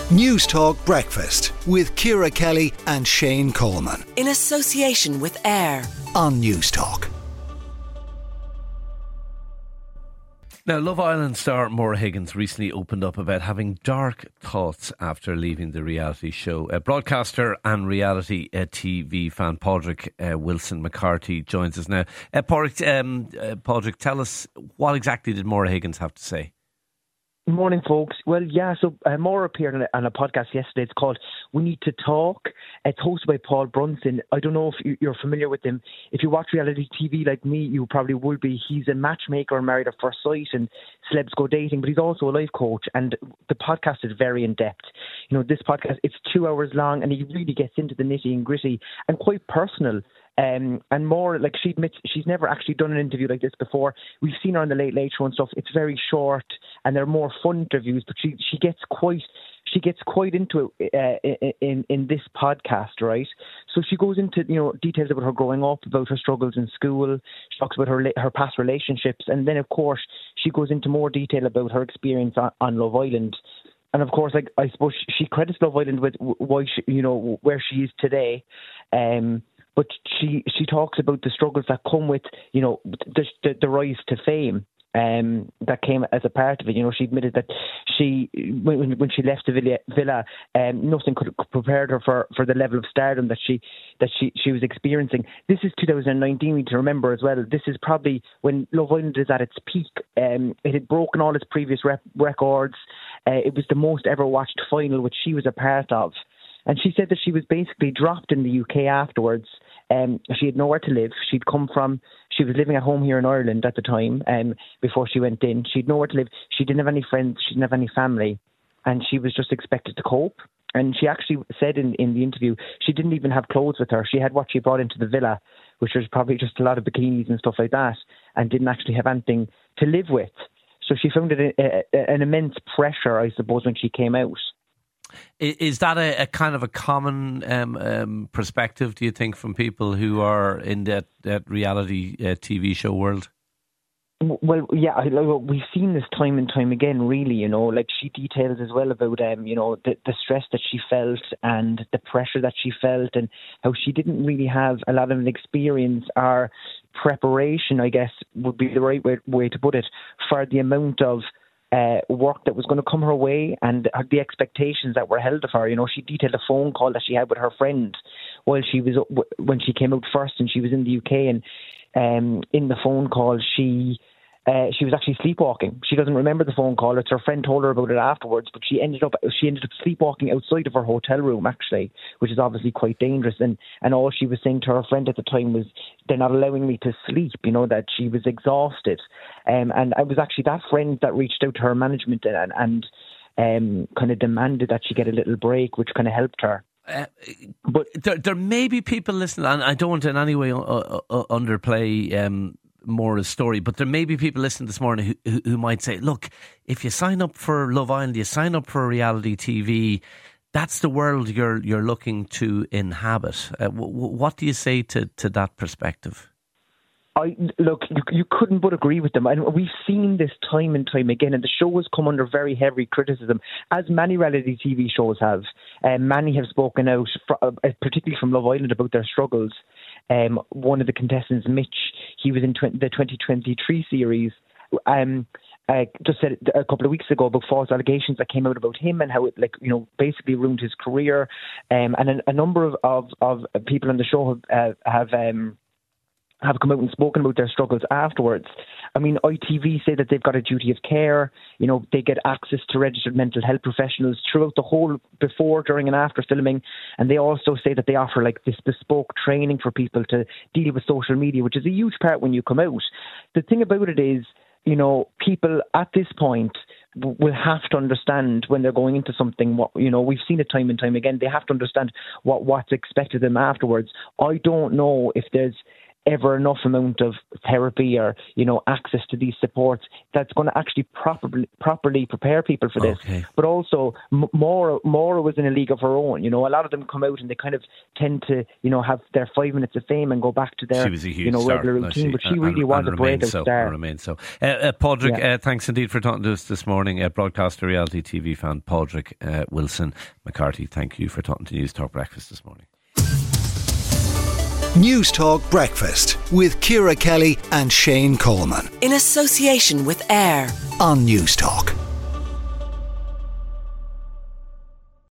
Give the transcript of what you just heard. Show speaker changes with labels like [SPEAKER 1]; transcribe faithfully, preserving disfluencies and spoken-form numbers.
[SPEAKER 1] News Talk Breakfast with Ciara Kelly and Shane Coleman.
[SPEAKER 2] In association with AIR
[SPEAKER 1] on News Talk.
[SPEAKER 3] Now, Love Island star Maura Higgins recently opened up about having dark thoughts after leaving the reality show. Uh, broadcaster and reality uh, T V fan Padraig uh, Wilson McCarthy joins us now. Uh, Padraig, um, uh, Padraig, tell us, what exactly did Maura Higgins have to say?
[SPEAKER 4] Good morning, folks. Well, yeah, so uh, Maura appeared on a, on a podcast yesterday. It's called We Need to Talk. It's hosted by Paul Brunson. I don't know if you, you're familiar with him. If you watch reality T V like me, you probably would be. He's a matchmaker and Married at First Sight and Celebs Go Dating, but he's also a life coach, and the podcast is very in-depth. You know, this podcast, it's two hours long, and he really gets into the nitty and gritty and quite personal. Um, and more, like, she admits she's never actually done an interview like this before. We've seen her on the Late Late Show and stuff. It's very short, and they're more fun interviews. But she she gets quite she gets quite into it uh, in in this podcast, right? So she goes into you know details about her growing up, about her struggles in school. She talks about her her past relationships, and then of course she goes into more detail about her experience on, on Love Island. And of course, like I suppose she credits Love Island with why she, you know where she is today. Um, But she she talks about the struggles that come with, you know, the the, the rise to fame um, that came as a part of it. You know, she admitted that she, when, when she left the villa, villa um, nothing could have prepared her for, for the level of stardom that she that she, she was experiencing. This is two thousand nineteen, we need to remember as well. This is probably when Love Island is at its peak. Um, it had broken all its previous rep- records. Uh, it was the most ever watched final, which she was a part of. And she said that she was basically dropped in the U K afterwards. Um, she had nowhere to live. She'd come from, she was living at home here in Ireland at the time, um, before she went in. She'd nowhere to live. She didn't have any friends. She didn't have any family. And she was just expected to cope. And she actually said in, in the interview, she didn't even have clothes with her. She had what she brought into the villa, which was probably just a lot of bikinis and stuff like that, and didn't actually have anything to live with. So she found it a, a, an immense pressure, I suppose, when she came out.
[SPEAKER 3] Is that a, a kind of a common um, um, perspective, do you think, from people who are in that, that reality uh, T V show world?
[SPEAKER 4] Well, yeah, we've seen this time and time again, really, you know, like she details as well about, um, you know, the, the stress that she felt and the pressure that she felt and how she didn't really have a lot of an experience or preparation, I guess, would be the right way, way to put it, for the amount of Uh, work that was going to come her way and the expectations that were held of her. You know, she detailed a phone call that she had with her friend while she was when she came out first, and she was in the U K. And um, in the phone call, she uh, she was actually sleepwalking. She doesn't remember the phone call. It's her friend told her about it afterwards, but she ended up she ended up sleepwalking outside of her hotel room, actually, which is obviously quite dangerous. And and all she was saying to her friend at the time was, "They're not allowing me to sleep." You know, that she was exhausted. Um, and it was actually that friend that reached out to her management and and um, kind of demanded that she get a little break, which kind of helped her.
[SPEAKER 3] Uh, but there, there may be people listening, and I don't want to in any way uh, uh, underplay um, Maura's story, but there may be people listening this morning who, who, who might say, look, if you sign up for Love Island, you sign up for reality T V, that's the world you're you're looking to inhabit. Uh, w- what do you say to, to that perspective?
[SPEAKER 4] I look, you, you couldn't but agree with them. And we've seen this time and time again, and the show has come under very heavy criticism, as many reality T V shows have. Um, many have spoken out, for, uh, particularly from Love Island, about their struggles. Um, one of the contestants, Mitch, he was in tw- the twenty twenty-three series. Um, I just said a couple of weeks ago about false allegations that came out about him and how it, like, you know, basically ruined his career. Um, and a, a number of, of, of people on the show have uh, have. Um, have come out and spoken about their struggles afterwards. I mean, I T V say that they've got a duty of care. You know, they get access to registered mental health professionals throughout the whole, before, during and after filming. And they also say that they offer like this bespoke training for people to deal with social media, which is a huge part when you come out. The thing about it is, you know, people at this point will have to understand when they're going into something, what, you know, we've seen it time and time again, they have to understand what, what's expected of them afterwards. I don't know if there's ever enough amount of therapy or, you know, access to these supports that's going to actually properly properly prepare people for this.
[SPEAKER 3] Okay.
[SPEAKER 4] But also, M- Maura, Maura was in a league of her own. You know, a lot of them come out and they kind of tend to, you know, have their five minutes of fame and go back to their,
[SPEAKER 3] she was a huge
[SPEAKER 4] you know,
[SPEAKER 3] star,
[SPEAKER 4] regular
[SPEAKER 3] no,
[SPEAKER 4] routine.
[SPEAKER 3] she,
[SPEAKER 4] but she
[SPEAKER 3] and,
[SPEAKER 4] really
[SPEAKER 3] and,
[SPEAKER 4] was
[SPEAKER 3] and
[SPEAKER 4] a breakout
[SPEAKER 3] so,
[SPEAKER 4] star.
[SPEAKER 3] And remains so. Uh, uh, Padraig,
[SPEAKER 4] Yeah.
[SPEAKER 3] uh, thanks indeed for talking to us this morning. Uh, broadcaster, reality T V fan, Padraig uh, Wilson McCarthy. Thank you for talking to News Talk Breakfast this morning.
[SPEAKER 1] News Talk Breakfast with Ciara Kelly and Shane Coleman
[SPEAKER 2] In association with Air.
[SPEAKER 1] on News Talk.